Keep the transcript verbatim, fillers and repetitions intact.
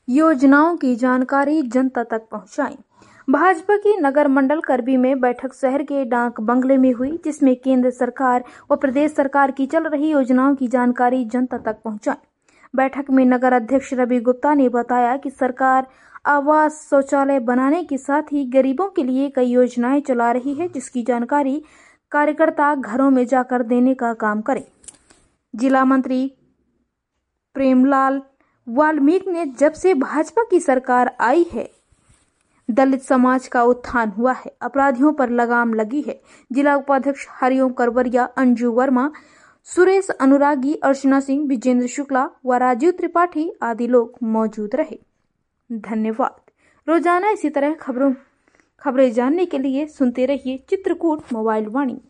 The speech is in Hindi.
योजनाओं की जानकारी जनता तक पहुंचाएं। भाजपा की नगर मंडल करबी में बैठक शहर के डाक बंगले में हुई, जिसमें केंद्र सरकार व प्रदेश सरकार की चल रही योजनाओं की जानकारी जनता तक पहुंचाई। बैठक में नगर अध्यक्ष रवि गुप्ता ने बताया कि सरकार आवास, शौचालय बनाने के साथ ही गरीबों के लिए कई योजनाएं चला रही है, जिसकी जानकारी कार्यकर्ता घरों में जाकर देने का काम करें। जिला मंत्री प्रेमलाल वाल्मीकि ने जब से भाजपा की सरकार आई है, दलित समाज का उत्थान हुआ है, अपराधियों पर लगाम लगी है। जिला उपाध्यक्ष हरिओम करवरिया, अंजू वर्मा, सुरेश अनुरागी, अर्चना सिंह, विजेंद्र शुक्ला व राजीव त्रिपाठी आदि लोग मौजूद रहे। धन्यवाद। रोजाना इसी तरह खबरों खबरें जानने के लिए सुनते रहिए चित्रकूट मोबाइल वाणी।